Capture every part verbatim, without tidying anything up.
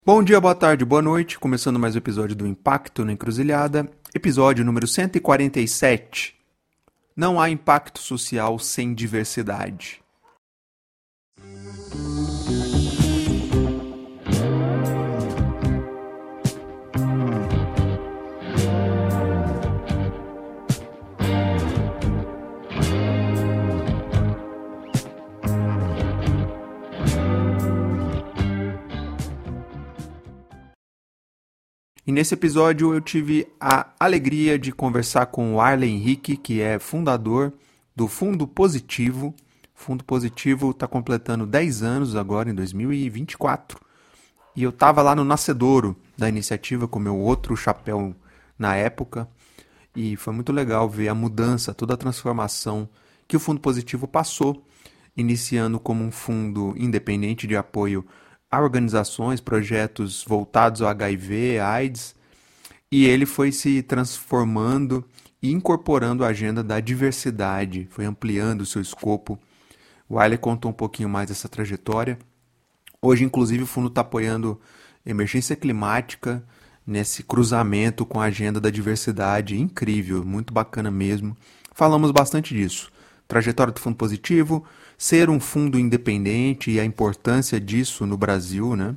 Bom dia, boa tarde, boa noite. Começando mais um episódio do Impacto na Encruzilhada, episódio número cento e quarenta e sete. Não há impacto social sem diversidade. E nesse episódio eu tive a alegria de conversar com o Arlen Henrique, que é fundador do Fundo Positivo. O Fundo Positivo está completando dez anos agora, em dois mil e vinte e quatro. E eu estava lá no nascedouro da iniciativa com meu outro chapéu na época. E foi muito legal ver a mudança, toda a transformação que o Fundo Positivo passou, iniciando como um fundo independente de apoio a organizações, projetos voltados ao H I V, AIDS, e ele foi se transformando e incorporando a agenda da diversidade, foi ampliando o seu escopo. O Wiley contou um pouquinho mais dessa trajetória. Hoje, inclusive, o fundo está apoiando emergência climática nesse cruzamento com a agenda da diversidade. Incrível, muito bacana mesmo. Falamos bastante disso. Trajetória do Fundo Positivo, ser um fundo independente e a importância disso no Brasil, né?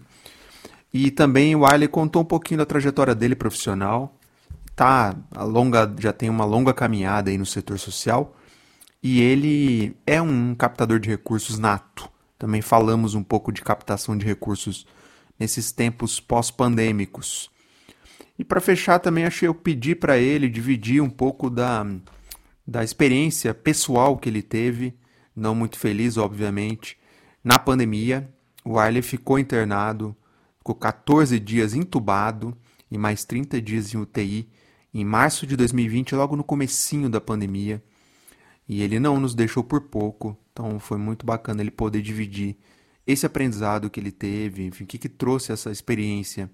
E também o Wiley contou um pouquinho da trajetória dele profissional. Tá, a longa, já tem uma longa caminhada aí no setor social. E ele é um captador de recursos nato. Também falamos um pouco de captação de recursos nesses tempos pós-pandêmicos. E para fechar também achei eu pedir para ele dividir um pouco da, da experiência pessoal que ele teve, não muito feliz, obviamente, na pandemia. O Wiley ficou internado, ficou quatorze dias entubado e mais trinta dias em U T I em março de dois mil e vinte, logo no comecinho da pandemia. E ele não nos deixou por pouco, então foi muito bacana ele poder dividir esse aprendizado que ele teve, enfim, o que, que trouxe essa experiência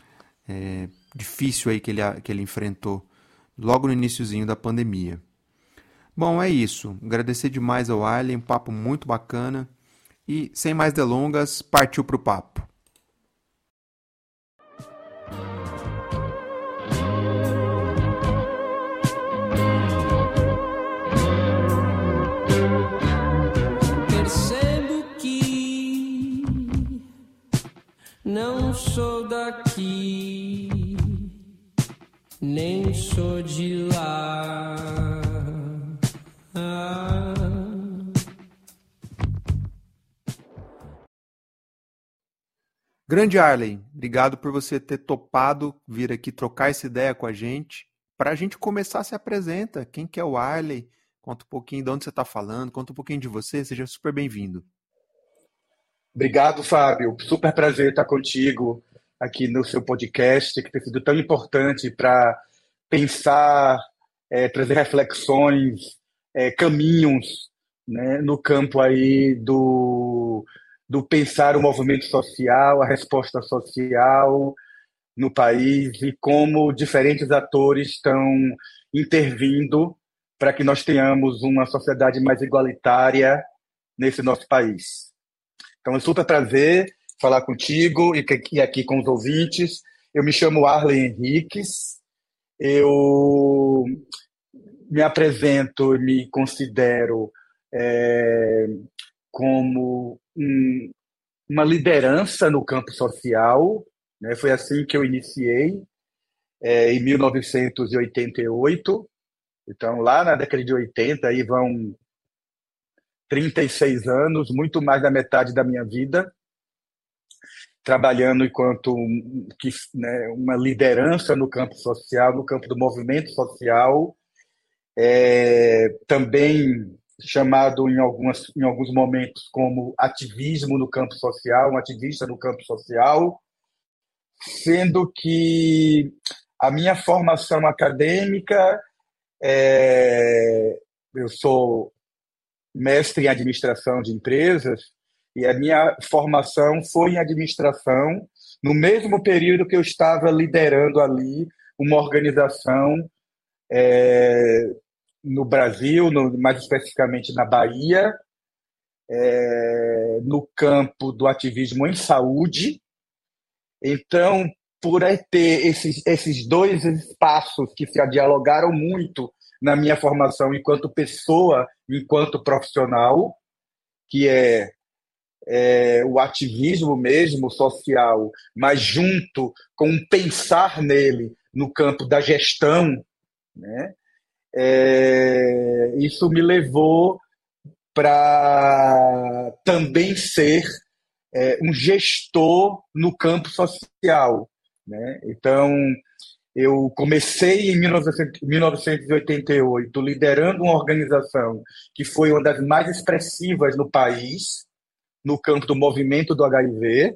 é, difícil aí que ele, que ele enfrentou logo no iniciozinho da pandemia. Bom, é isso. Agradecer demais ao Arlen, um papo muito bacana. E, sem mais delongas, partiu para o papo. Percebo que não sou daqui, nem sou de lá. Ah. Grande Arlen, obrigado por você ter topado vir aqui trocar essa ideia com a gente. Para a gente começar, se apresenta. Quem que é o Arlen? Conta um pouquinho de onde você está falando, conta um pouquinho de você, seja super bem-vindo. Obrigado, Fábio. Super prazer estar contigo aqui no seu podcast, que tem sido tão importante para pensar, é, trazer reflexões, é, caminhos, né, no campo aí do, do pensar o movimento social, a resposta social no país e como diferentes atores estão intervindo para que nós tenhamos uma sociedade mais igualitária nesse nosso país. Então, é um super prazer falar contigo e aqui com os ouvintes. Eu me chamo Arlen Henriques, eu me apresento e me considero é, como um, uma liderança no campo social, né? Foi assim que eu iniciei, é, em mil novecentos e oitenta e oito. Então, lá na década de oitenta, aí vão trinta e seis anos, muito mais da metade da minha vida, trabalhando enquanto né, uma liderança no campo social, no campo do movimento social, é, também chamado em, algumas, em alguns momentos como ativismo no campo social, um ativista no campo social, sendo que a minha formação acadêmica, é, eu sou mestre em administração de empresas, e a minha formação foi em administração no mesmo período que eu estava liderando ali uma organização é, no Brasil, no, mais especificamente na Bahia, é, no campo do ativismo em saúde, Então, por ter esses, esses dois espaços que se dialogaram muito na minha formação enquanto pessoa, enquanto profissional, que é, é o ativismo mesmo social, mas junto com um pensar nele no campo da gestão, né? É, isso me levou para também ser é, um gestor no campo social, né? Então, eu comecei em mil novecentos e oitenta e oito liderando uma organização que foi uma das mais expressivas no país, no campo do movimento do H I V.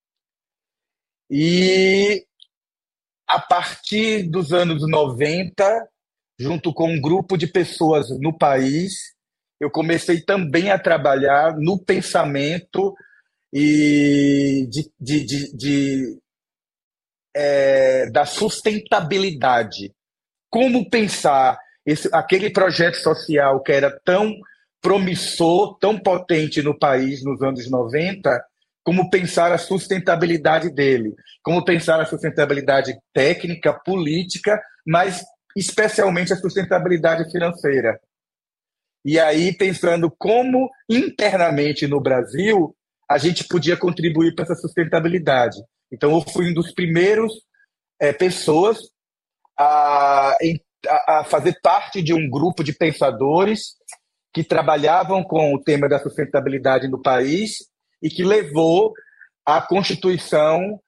E, a partir dos anos noventa, junto com um grupo de pessoas no país, eu comecei também a trabalhar no pensamento e de, de, de, de é, da sustentabilidade. Como pensar esse, aquele projeto social que era tão promissor, tão potente no país nos anos noventa, como pensar a sustentabilidade dele, como pensar a sustentabilidade técnica, política, mas especialmente a sustentabilidade financeira. E aí, pensando como internamente no Brasil a gente podia contribuir para essa sustentabilidade. Então, eu fui um dos primeiros é, pessoas a, a fazer parte de um grupo de pensadores que trabalhavam com o tema da sustentabilidade no país e que levou à constituição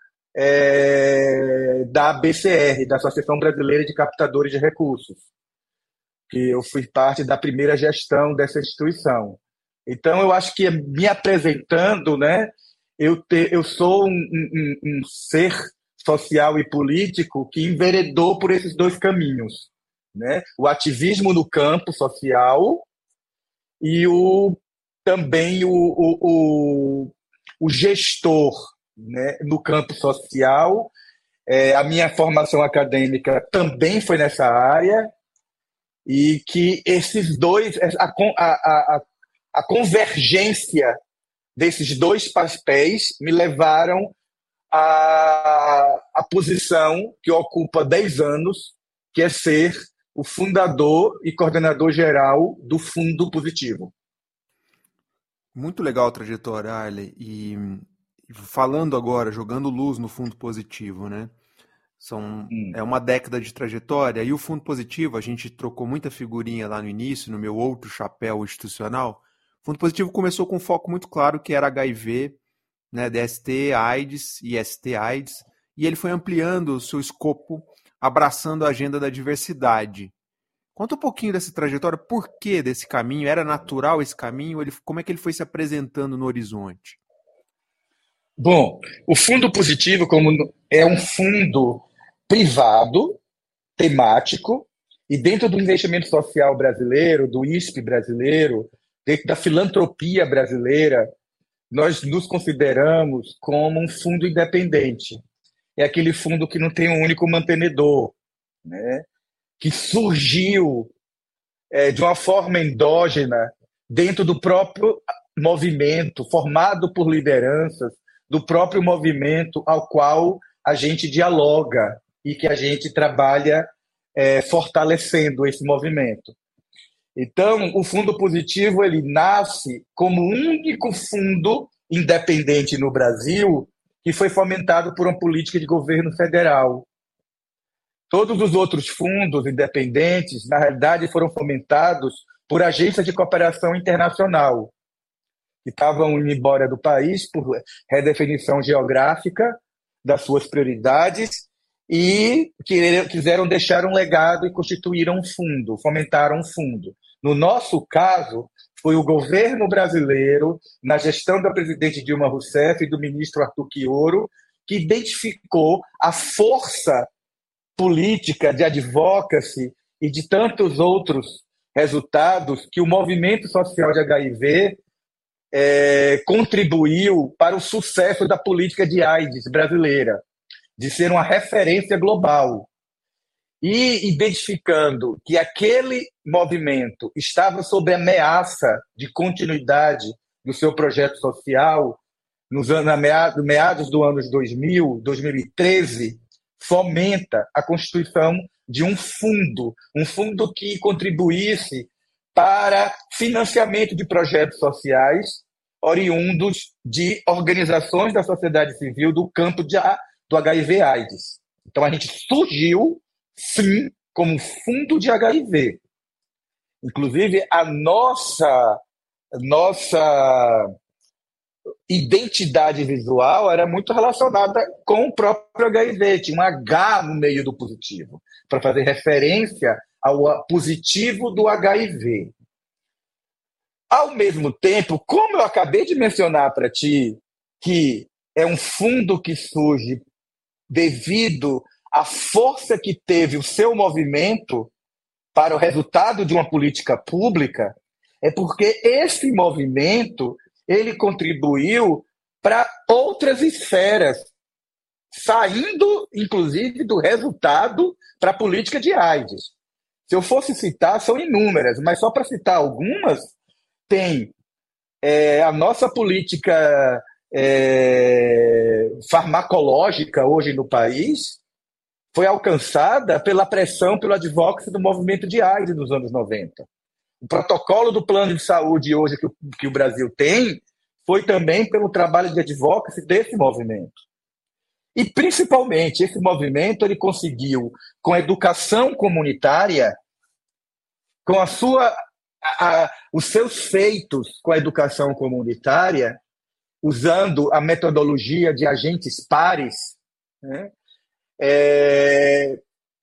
é, da A B C R, da Associação Brasileira de Captadores de Recursos, que eu fui parte da primeira gestão dessa instituição. Então, eu acho que me apresentando, né, eu, te, eu sou um, um, um ser social e político que enveredou por esses dois caminhos, né? O ativismo no campo social e o, também o, o, o, o gestor, né, no campo social. É, a minha formação acadêmica também foi nessa área, e que esses dois, a, a, a, a convergência desses dois papéis me levaram à, à posição que ocupa dez anos, que é ser o fundador e coordenador geral do Fundo Positivo. Muito legal a trajetória, Arley. E falando agora, jogando luz no Fundo Positivo, né? São, hum. É uma década de trajetória, e o Fundo Positivo, a gente trocou muita figurinha lá no início, no meu outro chapéu institucional. O Fundo Positivo começou com um foco muito claro, que era H I V, né, D S T, AIDS e S T AIDS, e ele foi ampliando o seu escopo, abraçando a agenda da diversidade. Conta um pouquinho dessa trajetória, por que desse caminho? Era natural esse caminho? Ele, como é que ele foi se apresentando no horizonte? Bom, o Fundo Positivo como é um fundo privado, temático, e dentro do investimento social brasileiro, do I S P brasileiro, dentro da filantropia brasileira, nós nos consideramos como um fundo independente. É aquele fundo que não tem um único mantenedor, né? Que surgiu é, de uma forma endógena dentro do próprio movimento, formado por lideranças do próprio movimento ao qual a gente dialoga e que a gente trabalha é, fortalecendo esse movimento. Então, o Fundo Positivo ele nasce como o único fundo independente no Brasil que foi fomentado por uma política de governo federal. Todos os outros fundos independentes, na realidade, foram fomentados por agências de cooperação internacional, que estavam indo embora do país por redefinição geográfica das suas prioridades e quiseram deixar um legado e constituíram um fundo, fomentaram um fundo. No nosso caso, foi o governo brasileiro, na gestão da presidente Dilma Rousseff e do ministro Arthur Quioro, que identificou a força política de advocacy e de tantos outros resultados que o movimento social de H I V é, contribuiu para o sucesso da política de AIDS brasileira, de ser uma referência global. E identificando que aquele movimento estava sob ameaça de continuidade do seu projeto social, nos anos, meados, meados do ano dois mil, dois mil e treze, fomenta a constituição de um fundo, um fundo que contribuísse para financiamento de projetos sociais oriundos de organizações da sociedade civil do campo de, do H I V AIDS. Então, a gente surgiu, sim, como fundo de H I V. Inclusive, a nossa, nossa identidade visual era muito relacionada com o próprio H I V. Tinha um H no meio do positivo, para fazer referência ao positivo do H I V. Ao mesmo tempo, como eu acabei de mencionar para ti, que é um fundo que surge devido à força que teve o seu movimento para o resultado de uma política pública, é porque esse movimento ele contribuiu para outras esferas, saindo, inclusive, do resultado para a política de AIDS. Se eu fosse citar, são inúmeras, mas só para citar algumas, tem é, a nossa política é, farmacológica hoje no país, foi alcançada pela pressão, pelo advocacy do movimento de AIDS nos anos noventa. O protocolo do plano de saúde hoje que o, que o Brasil tem foi também pelo trabalho de advocacy desse movimento. E, principalmente, esse movimento ele conseguiu, com a educação comunitária, com a sua, a, a, os seus feitos com a educação comunitária, usando a metodologia de agentes pares, né, é,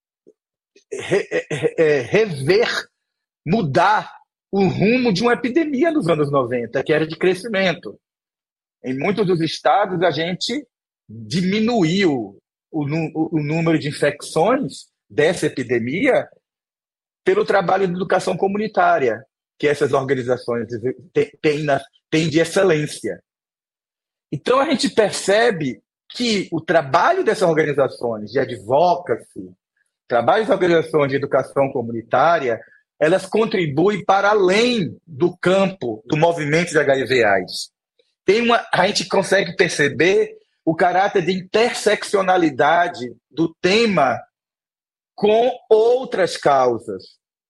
re, é, rever, mudar o rumo de uma epidemia nos anos noventa, que era de crescimento. Em muitos dos estados, a gente diminuiu o, o, o número de infecções dessa epidemia pelo trabalho de educação comunitária, que essas organizações têm, têm de excelência. Então, a gente percebe que o trabalho dessas organizações de advocacy, trabalho das organizações de educação comunitária, elas contribuem para além do campo do movimento de H I V AIDS. Tem uma, a gente consegue perceber o caráter de interseccionalidade do tema com outras causas.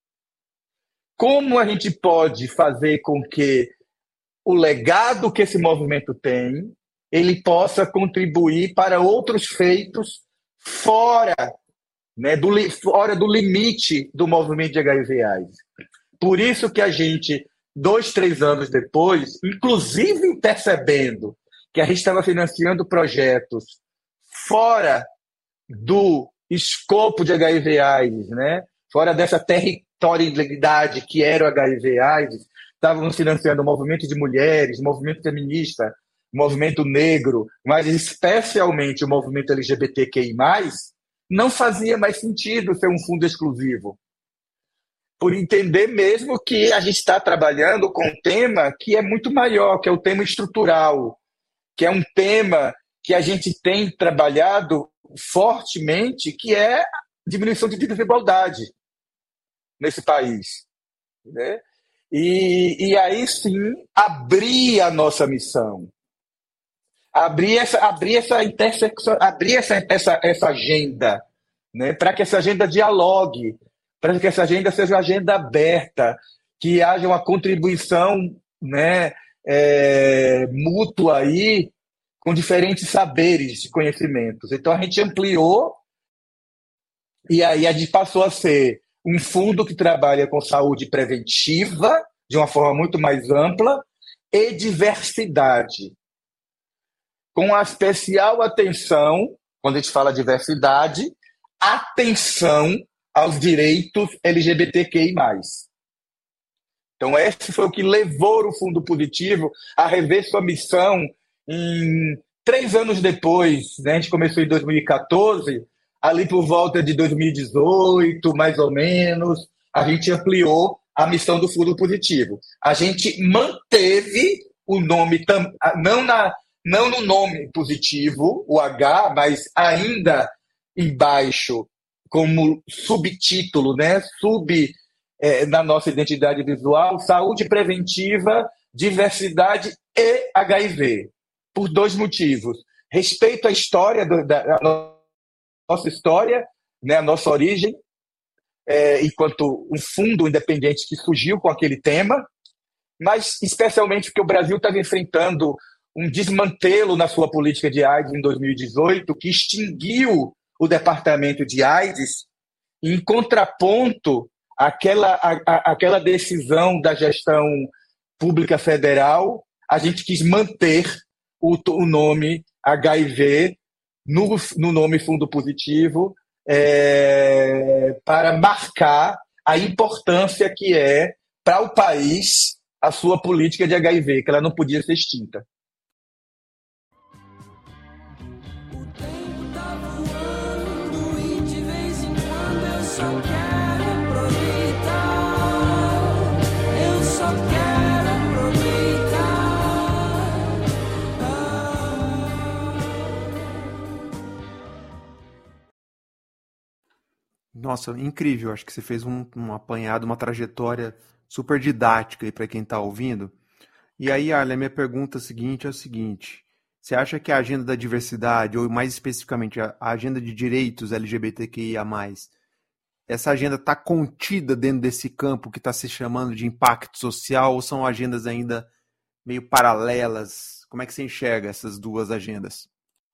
Como a gente pode fazer com que o legado que esse movimento tem, ele possa contribuir para outros feitos fora, né, do, fora do limite do movimento de H I V AIDS. Por isso que a gente, dois, três anos depois, inclusive percebendo que a gente estava financiando projetos fora do escopo de H I V AIDS, né, fora dessa territorialidade que era o H I V AIDS, estávamos financiando o movimento de mulheres, movimento feminista, movimento negro, mas especialmente o movimento L G B T Q I mais, não fazia mais sentido ser um fundo exclusivo. Por entender mesmo que a gente está trabalhando com um tema que é muito maior, que é o tema estrutural, que é um tema que a gente tem trabalhado fortemente, que é a diminuição de desigualdade nesse país, né? E, e aí sim abrir a nossa missão, abrir essa, abrir essa intersecção, abrir essa, essa, essa agenda, né, para que essa agenda dialogue, para que essa agenda seja uma agenda aberta, que haja uma contribuição, né, é, mútua aí, com diferentes saberes e conhecimentos. Então a gente ampliou e aí a gente passou a ser um fundo que trabalha com saúde preventiva, de uma forma muito mais ampla, e diversidade. Com a especial atenção, quando a gente fala diversidade, atenção aos direitos L G B T Q I mais. Então, esse foi o que levou o Fundo Positivo a rever sua missão em três anos depois, né? A gente começou em dois mil e quatorze, ali por volta de dois mil e dezoito, mais ou menos, a gente ampliou a missão do Fundo Positivo. A gente manteve o nome, não, na, não no nome positivo, o H, mas ainda embaixo, como subtítulo, né? Sub, é, na nossa identidade visual, saúde preventiva, diversidade e H I V. por dois motivos. Respeito à história, do, da a nossa história, né, a nossa origem, é, enquanto um fundo independente que surgiu com aquele tema, mas especialmente porque o Brasil estava enfrentando um desmantelo na sua política de AIDS em dois mil e dezoito, que extinguiu o departamento de AIDS, em contraponto àquela, à, àquela decisão da gestão pública federal. A gente quis manter o, o nome H I V no, no nome Fundo Positivo, é, para marcar a importância que é para o país a sua política de H I V, que ela não podia ser extinta. O tempo tá voando e de vez em quando eu só quero aproveitar. Eu só quero aproveitar. Nossa, incrível. Acho que você fez um, um apanhado, uma trajetória super didática aí para quem está ouvindo. E aí, Arlen, a minha pergunta seguinte é o seguinte: você acha que a agenda da diversidade, ou mais especificamente a agenda de direitos L G B T Q I A mais, essa agenda está contida dentro desse campo que está se chamando de impacto social, ou são agendas ainda meio paralelas? Como é que você enxerga essas duas agendas?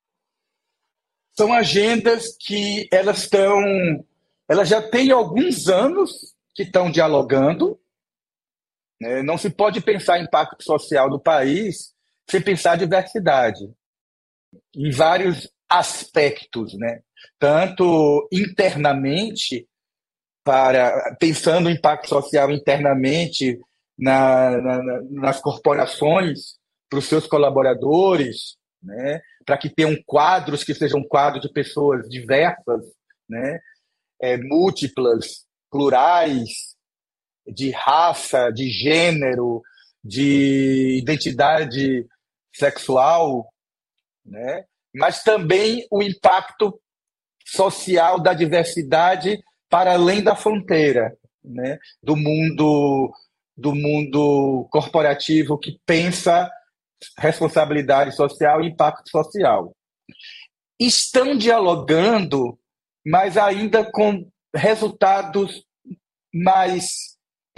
São agendas que elas estão, elas já têm alguns anos que estão dialogando. Né? Não se pode pensar em impacto social do país sem pensar diversidade, em vários aspectos, né? Tanto internamente, para pensando o impacto social internamente na, na, nas corporações, para os seus colaboradores, né? Para que tenham quadros que sejam quadros de pessoas diversas, né? É, múltiplas, plurais, de raça, de gênero, de identidade sexual, né? Mas também o impacto social da diversidade para além da fronteira, né? Do mundo, do mundo corporativo que pensa responsabilidade social e impacto social. Estão dialogando, mas ainda com resultados mais,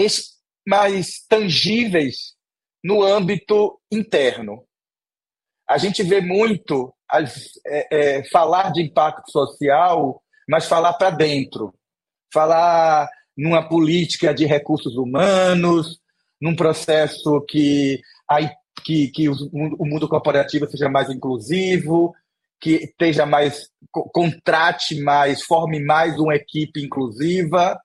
mais tangíveis no âmbito interno. A gente vê muito as, é, é, falar de impacto social, mas falar para dentro. Falar numa política de recursos humanos, num processo que, a, que, que o mundo corporativo seja mais inclusivo, que esteja mais, contrate mais, forme mais uma equipe inclusiva,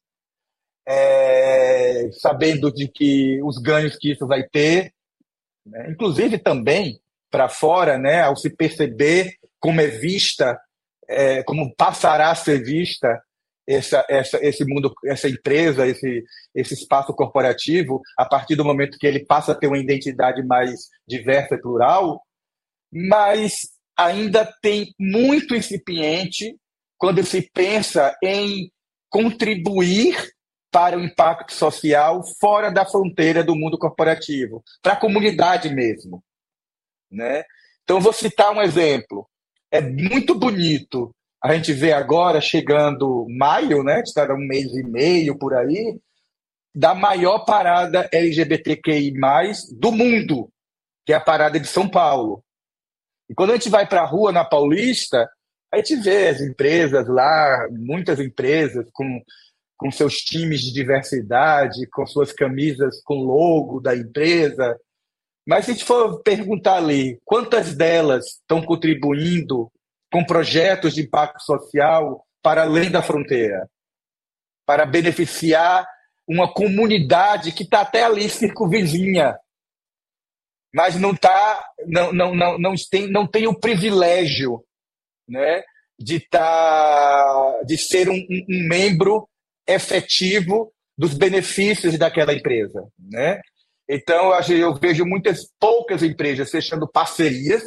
é, sabendo de que os ganhos que isso vai ter, né? Inclusive também para fora, né, ao se perceber como é vista, é, como passará a ser vista essa, essa, esse mundo, essa empresa, esse, esse espaço corporativo, a partir do momento que ele passa a ter uma identidade mais diversa e plural, mas ainda tem muito incipiente quando se pensa em contribuir para o impacto social fora da fronteira do mundo corporativo, para a comunidade mesmo. Né? Então, vou citar um exemplo. É muito bonito a gente ver agora, chegando maio, né? Está um mês e meio por aí, da maior parada L G B T Q I mais, do mundo, que é a parada de São Paulo. E quando a gente vai para a rua, na Paulista, a gente vê as empresas lá, muitas empresas com, com seus times de diversidade, com suas camisas com logo da empresa. Mas se a gente for perguntar ali, quantas delas estão contribuindo com projetos de impacto social para além da fronteira, para beneficiar uma comunidade que está até ali circunvizinha, mas não, tá, não, não, não, não, tem, não tem o privilégio, né, de, tá, de ser um, um membro efetivo dos benefícios daquela empresa. Né? Então, eu vejo muitas poucas empresas fechando parcerias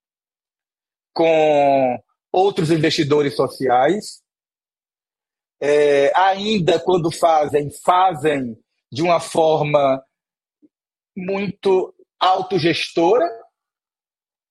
com outros investidores sociais. É, ainda quando fazem, fazem de uma forma muito autogestora,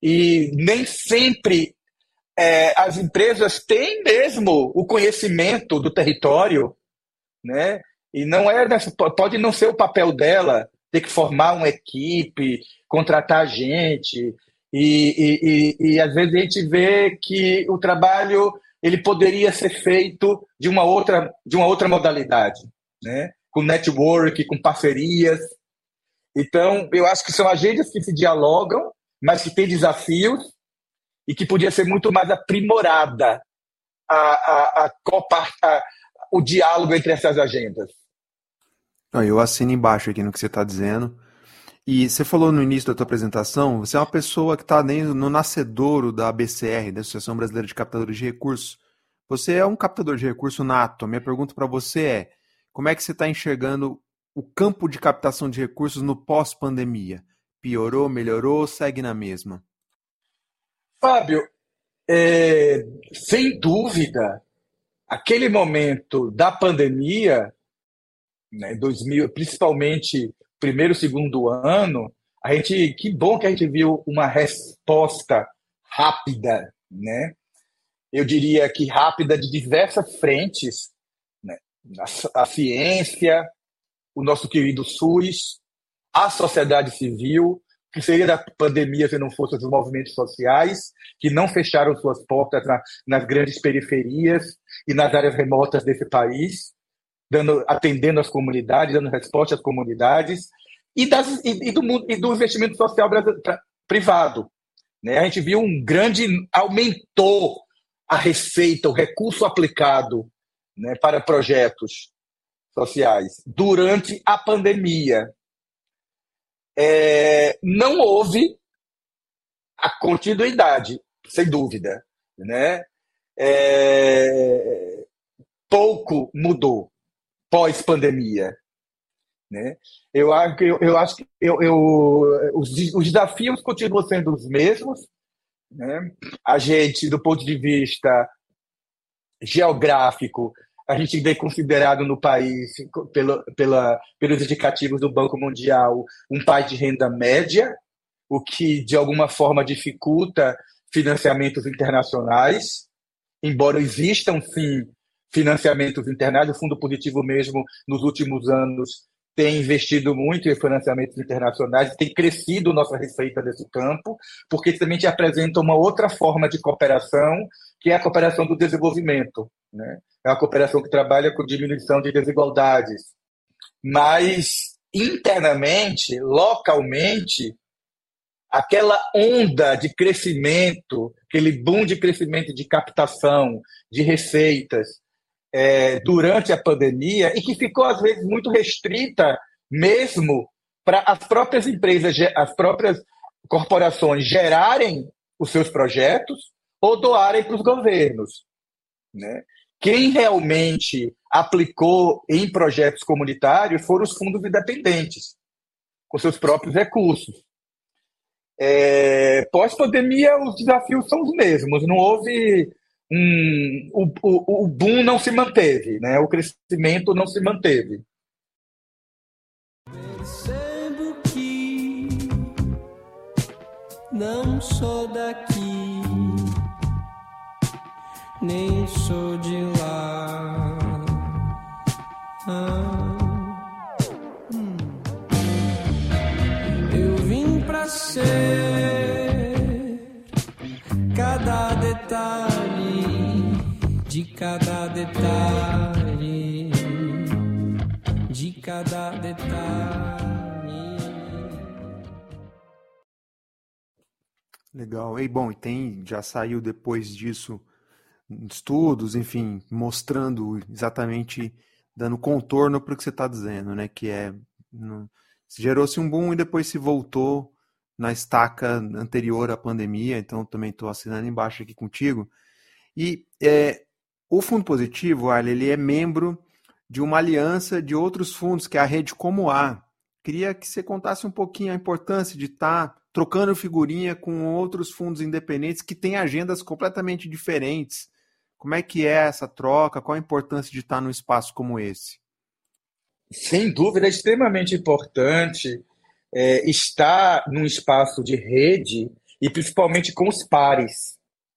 e nem sempre é, as empresas têm mesmo o conhecimento do território, né? E não é nessa- pode não ser o papel dela ter que formar uma equipe, contratar gente, e, e, e, e às vezes a gente vê que o trabalho ele poderia ser feito de uma outra, de uma outra modalidade, né? Com network, com parcerias. Então, eu acho que são agendas que se dialogam, mas que têm desafios e que podia ser muito mais aprimorada a, a, a, copar- a- o diálogo entre essas agendas. Ó, eu assino embaixo aqui no que você está dizendo. E você falou no início da tua apresentação, você é uma pessoa que está no nascedouro da A B C R, da Associação Brasileira de Captadores de Recursos. Você é um captador de recurso nato. A minha pergunta para você é, como é que você está enxergando o campo de captação de recursos no pós-pandemia? Piorou, melhorou, segue na mesma? Fábio, é, sem dúvida, aquele momento da pandemia, né, dois mil, principalmente primeiro, segundo ano, a gente, que bom que a gente viu uma resposta rápida, né? Eu diria que rápida de diversas frentes, né? A, a ciência, o nosso querido SUS, a sociedade civil, que seria da pandemia se não fossem os movimentos sociais, que não fecharam suas portas na, nas grandes periferias e nas áreas remotas desse país, dando, atendendo as comunidades, dando resposta às comunidades, e, das, e, e do, mundo- e do investimento social brasileiro- pra- privado. Né? A gente viu um grande. Aumentou a receita, o recurso aplicado, né, para projetos sociais durante a pandemia. É, não houve a continuidade, sem dúvida. Né? É, pouco mudou pós-pandemia. Né? Eu, acho que- eu, eu acho que eu, eu- os, de- os desafios continuam sendo os mesmos. Né? A gente, do ponto de vista geográfico, a gente ainda é considerado no país, pelo, pela, pelos indicativos do Banco Mundial, um país de renda média, o que de alguma forma dificulta financiamentos internacionais, embora existam sim financiamentos internacionais, o Fundo Positivo mesmo nos últimos anos tem investido muito em financiamentos internacionais, tem crescido nossa receita nesse campo, porque também te apresenta uma outra forma de cooperação, que é a cooperação do desenvolvimento. Né? É uma cooperação que trabalha com diminuição de desigualdades. Mas, internamente, localmente, aquela onda de crescimento, aquele boom de crescimento de captação de receitas é, durante a pandemia e que ficou, às vezes, muito restrita mesmo para as próprias empresas, as próprias corporações gerarem os seus projetos ou doarem para os governos. Né? Quem realmente aplicou em projetos comunitários foram os fundos independentes, com seus próprios recursos. É, pós-pandemia, os desafios são os mesmos. Não houve um, o, o, o boom não se manteve, né? O crescimento não se manteve. Percebo que não sou daqui, nem sou de lá. Ah, hum. Eu vim pra ser cada detalhe de cada detalhe de cada detalhe. Legal. E bom, e tem, já saiu depois disso estudos, enfim, mostrando exatamente, dando contorno para o que você está dizendo, né? Que é, no, gerou-se um boom e depois se voltou na estaca anterior à pandemia, então também estou assinando embaixo aqui contigo. E é, o Fundo Positivo, Arlen, ele é membro de uma aliança de outros fundos, que é a Rede Como A. Queria que você contasse um pouquinho a importância de estar trocando figurinha com outros fundos independentes que têm agendas completamente diferentes. Como é que é essa troca? Qual a importância de estar num espaço como esse? Sem dúvida, é extremamente importante é, estar num espaço de rede e principalmente com os pares.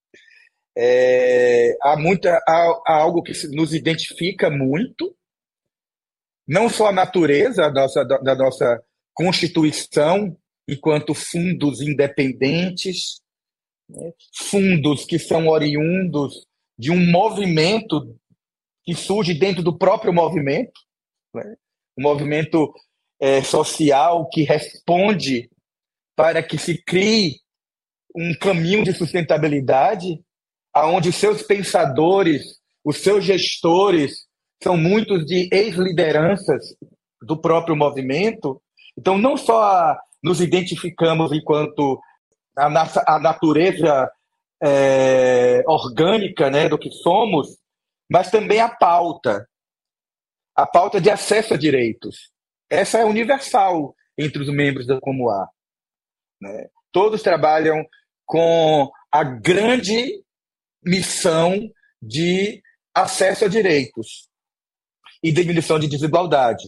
É, há, muita, há, há algo que nos identifica muito, não só a natureza da nossa, da, da nossa Constituição, enquanto fundos independentes, né? Fundos que são oriundos de um movimento que surge dentro do próprio movimento, né? Um movimento é, social que responde para que se crie um caminho de sustentabilidade, aonde os seus pensadores, os seus gestores, são muitos de ex-lideranças do próprio movimento. Então, não só nos identificamos enquanto a, nossa, a natureza é, orgânica, né, do que somos, mas também a pauta, a pauta de acesso a direitos. Essa é universal entre os membros da Comuá, né? Todos trabalham com a grande missão de acesso a direitos e diminuição de desigualdade.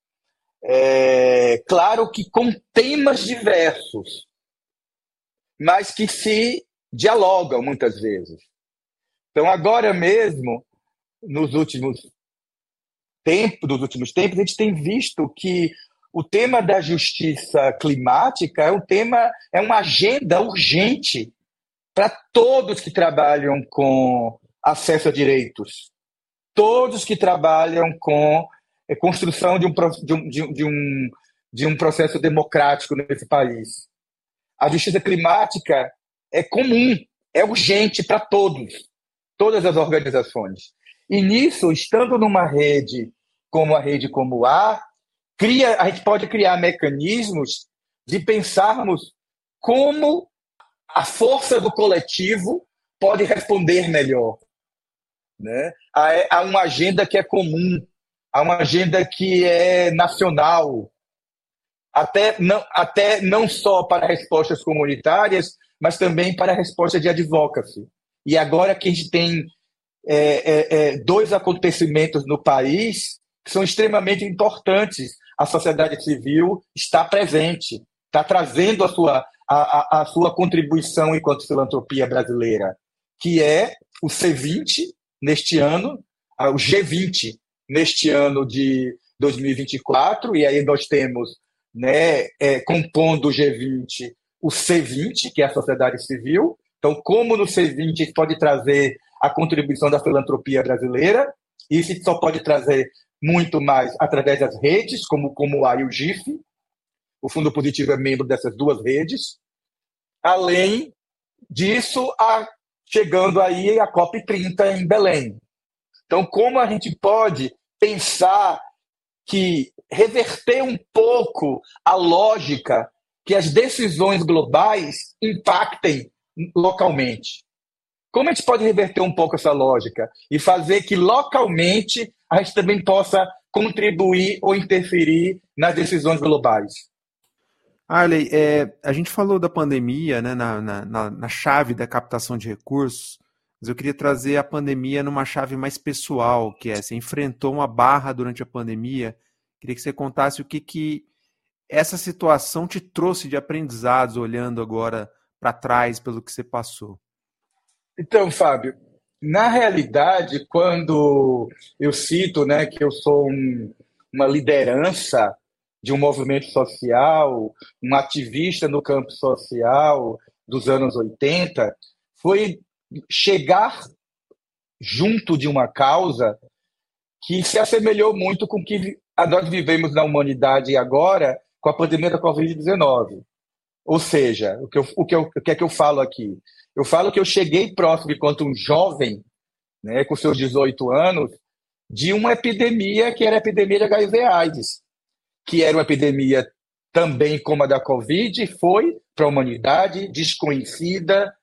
É, claro que com temas diversos, mas que se dialogam muitas vezes. Então, agora mesmo, nos últimos tempos, nos últimos tempos, a gente tem visto que o tema da justiça climática é um tema, é uma agenda urgente para todos que trabalham com acesso a direitos, todos que trabalham com a construção de um, de um, de um, de um processo democrático nesse país. A justiça climática é comum, é urgente para todos, todas as organizações. E nisso, estando numa rede como a rede Comuá, cria, a gente pode criar mecanismos de pensarmos como a força do coletivo pode responder melhor, né? Há, há uma agenda que é comum, há uma agenda que é nacional, até não, até não só para respostas comunitárias, mas também para respostas de advocacy. E agora que a gente tem é, é, é, dois acontecimentos no país que são extremamente importantes, a sociedade civil está presente, está trazendo a sua, a, a, a sua contribuição enquanto filantropia brasileira, que é o C vinte neste ano, o G vinte neste ano de dois mil e vinte e quatro, e aí nós temos, né, é, compondo o G vinte, o C vinte, que é a sociedade civil. Então, como no C vinte a gente pode trazer a contribuição da filantropia brasileira, isso a gente só pode trazer muito mais através das redes, como, como a e o GIF. O Fundo Positivo é membro dessas duas redes. Além disso, a, chegando aí a COP trinta em Belém. Então, como a gente pode pensar que reverter um pouco a lógica que as decisões globais impactem localmente? Como a gente pode reverter um pouco essa lógica e fazer que localmente a gente também possa contribuir ou interferir nas decisões globais? Arley, é, a gente falou da pandemia, né, na, na, na chave da captação de recursos, mas eu queria trazer a pandemia numa chave mais pessoal, que é, você enfrentou uma barra durante a pandemia. Queria que você contasse o que, que essa situação te trouxe de aprendizados, olhando agora para trás pelo que você passou. Então, Fábio, na realidade, quando eu cito, né, que eu sou um, uma liderança de um movimento social, um ativista no campo social dos anos oitenta, foi chegar junto de uma causa que se assemelhou muito com o que nós vivemos na humanidade agora com a pandemia da covid dezenove. Ou seja, o que, eu, o, que eu, o que é que eu falo aqui? Eu falo que eu cheguei próximo, enquanto um jovem, né, com seus dezoito anos, de uma epidemia que era a epidemia de H I V AIDS, que era uma epidemia também como a da Covid, foi para a humanidade desconhecida,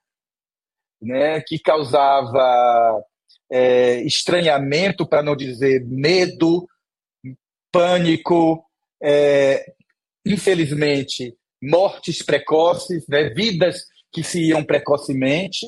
né, que causava é, estranhamento, para não dizer medo, pânico, é, infelizmente, mortes precoces, né, vidas que se iam precocemente,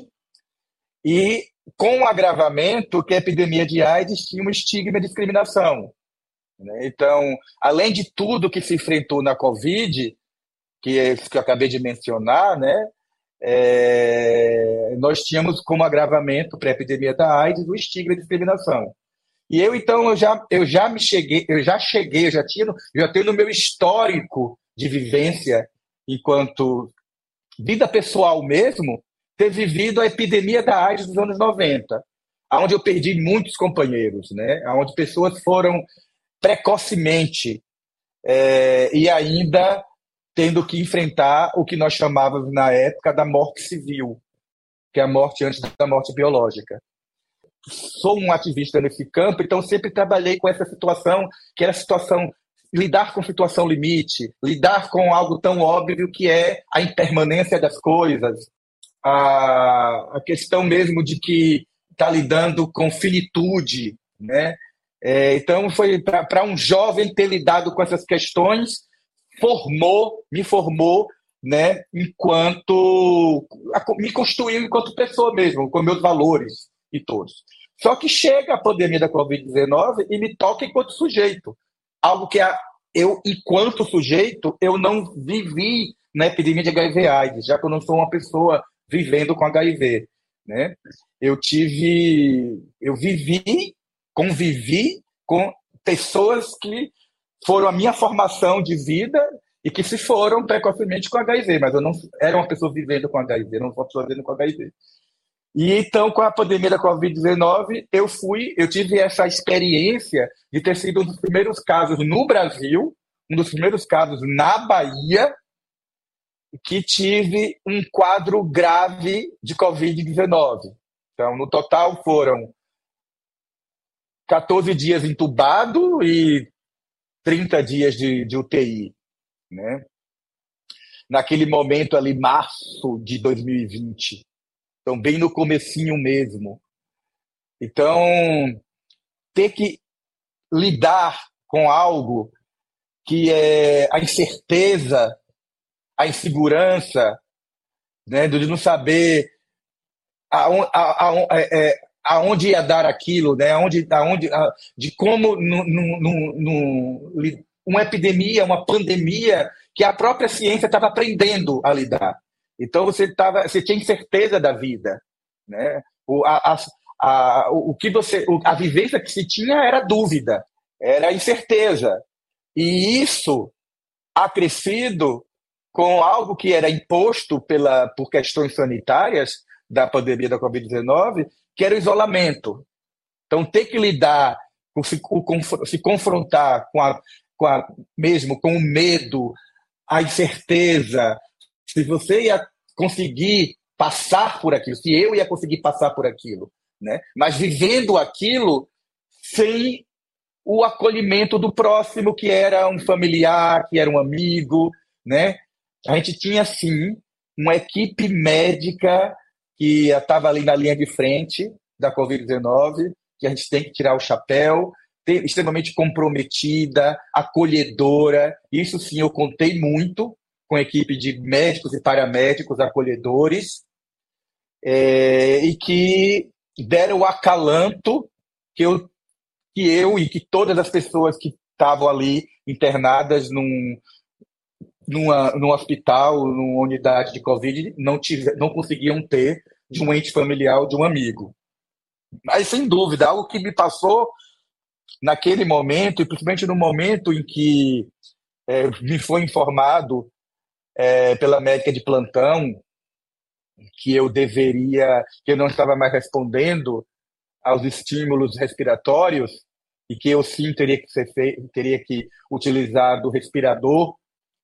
e com o agravamento que a epidemia de AIDS tinha um estigma e discriminação. Né? Então, além de tudo que se enfrentou na Covid, que é isso que eu acabei de mencionar, né, é, nós tínhamos como agravamento para a epidemia da AIDS o estigma e a discriminação. E eu, então, eu já, eu já me cheguei, eu já cheguei, eu já tinha, já tenho no meu histórico de vivência, enquanto vida pessoal mesmo, ter vivido a epidemia da AIDS dos anos noventa, onde eu perdi muitos companheiros, né? Onde pessoas foram precocemente é, e ainda tendo que enfrentar o que nós chamávamos na época da morte civil, que é a morte antes da morte biológica. Sou um ativista nesse campo, então sempre trabalhei com essa situação, que era a situação, lidar com situação limite, lidar com algo tão óbvio que é a impermanência das coisas, a, a questão mesmo de que está lidando com finitude, né? É, então, foi para um jovem ter lidado com essas questões, formou, me formou, né, enquanto me construiu enquanto pessoa mesmo, com meus valores e todos. Só que chega a pandemia da covid dezenove e me toca enquanto sujeito, algo que a, eu, enquanto sujeito, eu não vivi na epidemia de H I V/AIDS, já que eu não sou uma pessoa vivendo com H I V, né? Eu tive, eu vivi, convivi com pessoas que foram a minha formação de vida e que se foram precocemente com H I V, mas eu não era uma pessoa vivendo com H I V, não sou uma pessoa vivendo com H I V. E então, com a pandemia da covid dezenove, eu fui, eu tive essa experiência de ter sido um dos primeiros casos no Brasil, um dos primeiros casos na Bahia, que tive um quadro grave de covid dezenove. Então, no total, foram quatorze dias entubado e trinta dias de, de U T I, né? Naquele momento ali, março de dois mil e vinte. Então, bem no comecinho mesmo. Então, ter que lidar com algo que é a incerteza, a insegurança, né, de não saber aonde, aonde, aonde ia dar aquilo, né, aonde, aonde, de como no, no, no, no, uma epidemia, uma pandemia que a própria ciência estava aprendendo a lidar. Então você tava, você tinha incerteza da vida, né? O, a, a, o que você, a vivência que se tinha era dúvida, era incerteza, e isso acrescido com algo que era imposto pela, por questões sanitárias da pandemia da covid dezenove, que era o isolamento. Então ter que lidar, com, se, com, se confrontar com a, com a, mesmo com o medo, a incerteza, se você ia conseguir passar por aquilo, se eu ia conseguir passar por aquilo, né? Mas vivendo aquilo sem o acolhimento do próximo, que era um familiar, que era um amigo, né? A gente tinha, sim, uma equipe médica que estava ali na linha de frente da covid dezenove, que a gente tem que tirar o chapéu, extremamente comprometida, acolhedora. Isso, sim, eu contei muito com a equipe de médicos e paramédicos acolhedores, é, e que deram o acalanto que eu, que eu e que todas as pessoas que estavam ali internadas num, numa, num hospital, numa unidade de Covid, não, tive, não conseguiam ter de um ente familiar ou de um amigo. Mas, sem dúvida, algo que me passou naquele momento, e principalmente no momento em que é, me foi informado É, pela médica de plantão que eu deveria, que eu não estava mais respondendo aos estímulos respiratórios e que eu sim teria que ser feito, teria que utilizar do respirador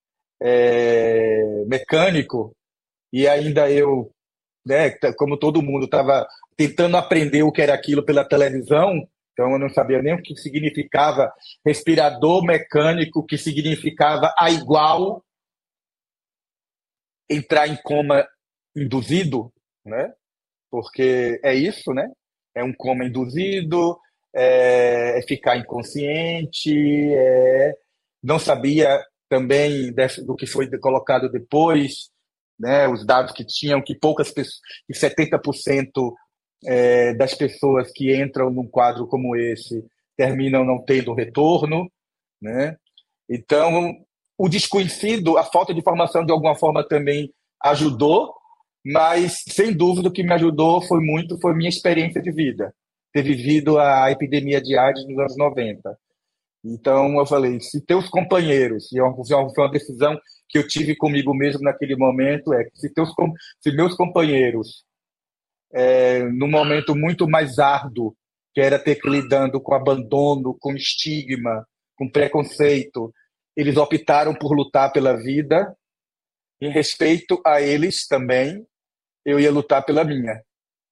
é, mecânico, e ainda eu, né, como todo mundo, estava tentando aprender o que era aquilo pela televisão, então eu não sabia nem o que significava respirador mecânico, que significava a igual entrar em coma induzido, né? Porque é isso, né? É um coma induzido, é, é ficar inconsciente, é, não sabia também desse, do que foi colocado depois, né? Os dados que tinham, que poucas pessoas, que setenta por cento é, das pessoas que entram num quadro como esse terminam não tendo retorno, né? Então, o desconhecido, a falta de informação de alguma forma também ajudou, mas, sem dúvida, o que me ajudou foi muito, foi minha experiência de vida, ter vivido a epidemia de AIDS nos anos noventa. Então, eu falei, se teus companheiros, e é uma- foi uma decisão que eu tive comigo mesmo naquele momento, é que se, teus, com- se meus companheiros, é, num momento muito mais árduo, que era ter que lidando com abandono, com estigma, com preconceito, eles optaram por lutar pela vida, em respeito a eles também, eu ia lutar pela minha.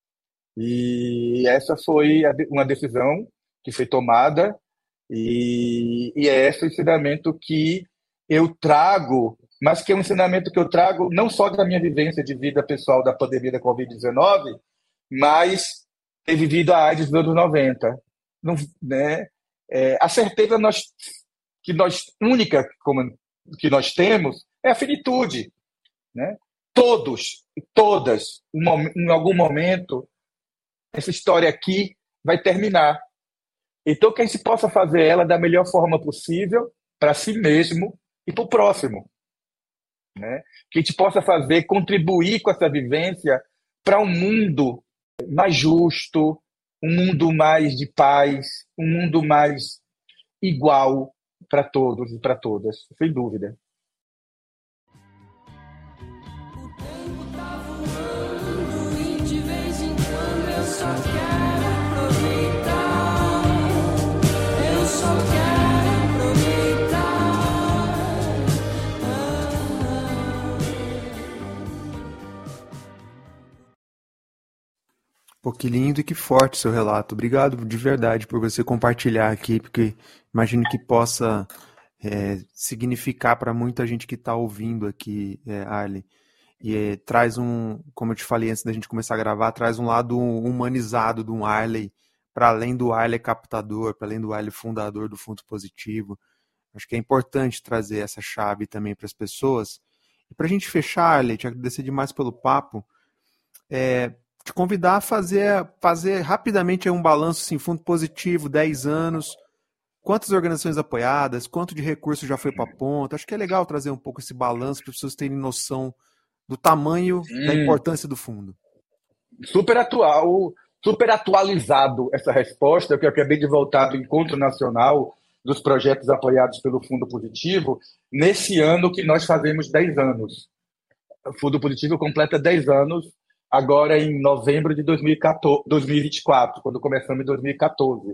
E essa foi a de- uma decisão que foi tomada, e, e é esse o ensinamento que eu trago, mas que é um ensinamento que eu trago não só da minha vivência de vida pessoal da pandemia da covid dezenove, mas ter vivido a AIDS dos anos noventa. Não, né? É, a certeza nós, que nós, única como, que nós temos é a finitude. Né? Todos, todas, um mom- em algum momento, essa história aqui vai terminar. Então, que a gente possa fazer ela da melhor forma possível para si mesmo e para o próximo. Né? Que a gente possa fazer, contribuir com essa vivência para um mundo mais justo, um mundo mais de paz, um mundo mais igual para todos e para todas, sem dúvida. O tempo tá voando e de vez em quando eu só quero aproveitar. Eu só quero aproveitar. Pô, que lindo e que forte seu relato. Obrigado de verdade por você compartilhar aqui, porque imagino que possa é, significar para muita gente que está ouvindo aqui, é, Arlen. E é, traz um, como eu te falei antes da gente começar a gravar, traz um lado humanizado de um Arley, para além do Arley captador, para além do Arley fundador do Fundo Positivo. Acho que é importante trazer essa chave também para as pessoas. E para a gente fechar, Arley, te agradecer demais pelo papo, é, te convidar a fazer, fazer rapidamente um balanço, assim, Fundo Positivo, dez anos, quantas organizações apoiadas, quanto de recurso já foi para a ponta. Acho que é legal trazer um pouco esse balanço para as pessoas terem noção do tamanho, da Sim, importância do fundo. super atual, super atualizado essa resposta, que eu acabei de voltar do Encontro Nacional dos Projetos Apoiados pelo Fundo Positivo, nesse ano que nós fazemos dez anos. O Fundo Positivo completa dez anos, agora em novembro de dois mil e quatorze, dois mil e vinte e quatro, quando começamos em dois mil e quatorze.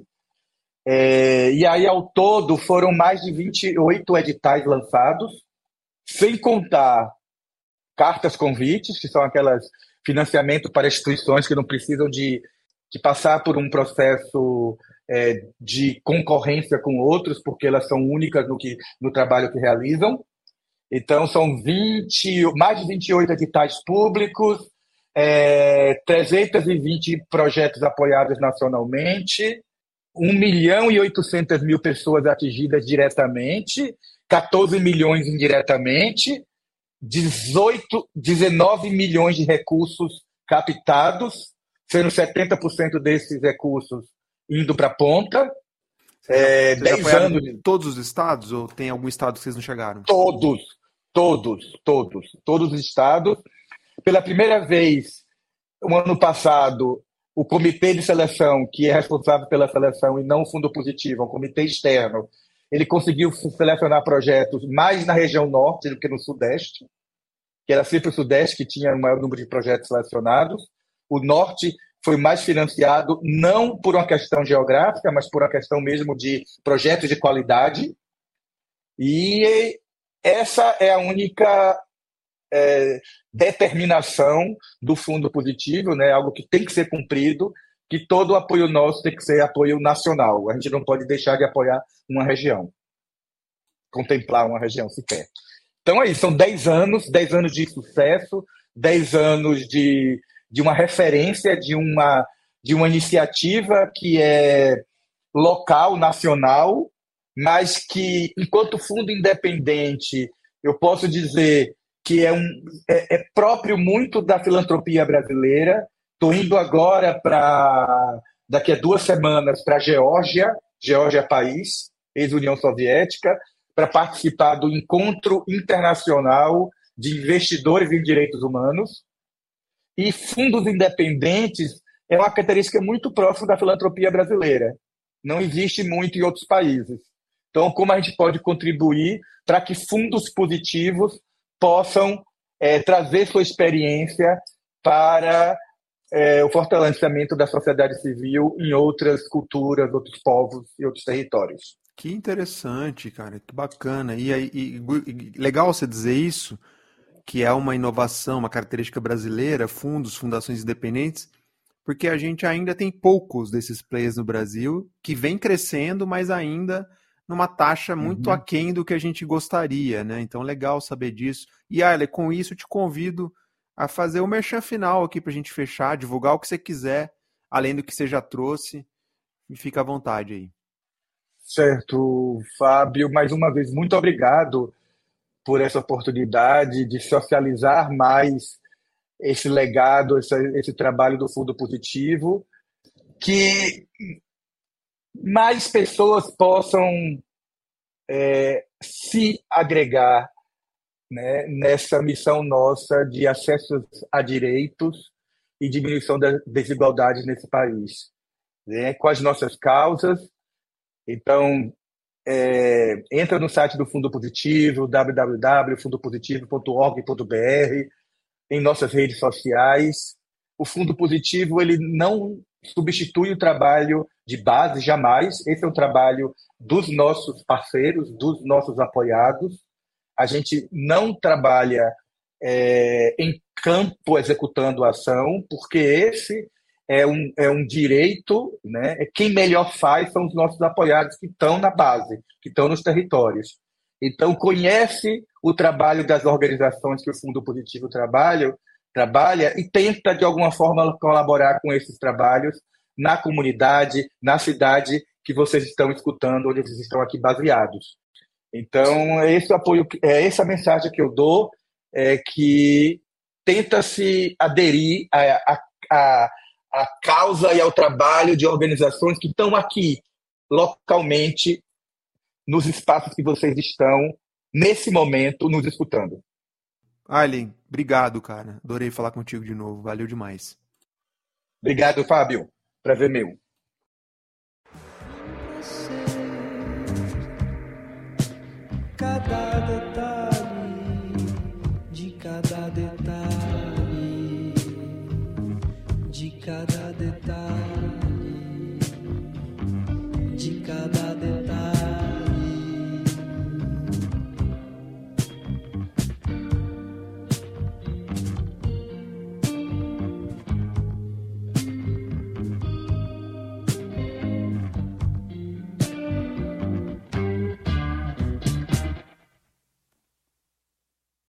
É, e aí, ao todo, foram mais de vinte e oito editais lançados, sem contar cartas convites, que são aquelas financiamento para instituições que não precisam de, de passar por um processo é, de concorrência com outros, porque elas são únicas no, que, no trabalho que realizam. Então, são vinte, mais de vinte e oito editais públicos, é, trezentos e vinte projetos apoiados nacionalmente, um milhão e oitocentas mil pessoas atingidas diretamente, quatorze milhões indiretamente, dezoito, dezenove milhões de recursos captados, sendo setenta por cento desses recursos indo para a ponta. Vocês, É, vocês dez apoiaram anos, todos os estados ou tem algum estado que vocês não chegaram? todos, todos, todos, todos os estados. Pela primeira vez, o ano passado, o comitê de seleção, que é responsável pela seleção e não o Fundo Positivo, é um comitê externo, ele conseguiu selecionar projetos mais na região norte do que no sudeste, que era sempre o sudeste que tinha o maior número de projetos selecionados. O norte foi mais financiado, não por uma questão geográfica, mas por uma questão mesmo de projetos de qualidade. E essa é a única é, determinação do Fundo Positivo, né? Algo que tem que ser cumprido, que todo apoio nosso tem que ser apoio nacional. A gente não pode deixar de apoiar uma região, contemplar uma região sequer. Então é isso, são dez anos, dez anos de sucesso, dez anos de, de uma referência, de uma, de uma iniciativa que é local, nacional, mas que, enquanto fundo independente, eu posso dizer que é, um, é, é próprio muito da filantropia brasileira. Estou indo agora para, daqui a duas semanas, para a Geórgia, Geórgia país, ex-União Soviética, para participar do Encontro Internacional de Investidores em Direitos Humanos. E fundos independentes é uma característica muito próxima da filantropia brasileira. Não existe muito em outros países. Então, como a gente pode contribuir para que fundos positivos possam é, trazer sua experiência para é, o fortalecimento da sociedade civil em outras culturas, outros povos e outros territórios. Que interessante, cara, que bacana. E, aí, e, e legal você dizer isso, que é uma inovação, uma característica brasileira, fundos, fundações independentes, porque a gente ainda tem poucos desses players no Brasil, que vem crescendo, mas ainda numa taxa muito Uhum. aquém do que a gente gostaria, né? Então, legal saber disso. E, Arley, com isso, eu te convido a fazer o merchan final aqui para a gente fechar, divulgar o que você quiser, além do que você já trouxe, e fica à vontade aí. Certo, Fábio, mais uma vez, muito obrigado por essa oportunidade de socializar mais esse legado, esse, esse trabalho do Fundo Positivo, que mais pessoas possam é, se agregar, né, nessa missão nossa de acesso a direitos e diminuição das desigualdades nesse país, né, com as nossas causas. Então, é, entra no site do Fundo Positivo, w w w ponto fundo positivo ponto org ponto b r, em nossas redes sociais. O Fundo Positivo ele não substitui o trabalho de base, jamais. Esse é um trabalho dos nossos parceiros, dos nossos apoiados. A gente não trabalha é, em campo executando a ação, porque esse é um, é um direito, né? Quem melhor faz são os nossos apoiados que estão na base, que estão nos territórios. Então, conhece o trabalho das organizações que o Fundo Positivo trabalha, trabalha e tenta, de alguma forma, colaborar com esses trabalhos na comunidade, na cidade que vocês estão escutando, onde vocês estão aqui baseados. Então, é esse apoio, é essa mensagem que eu dou, é que tenta se aderir à, à, à causa e ao trabalho de organizações que estão aqui, localmente, nos espaços que vocês estão, nesse momento, nos escutando. Arlen, obrigado, cara. Adorei falar contigo de novo. Valeu demais. Obrigado, Fábio. Prazer meu.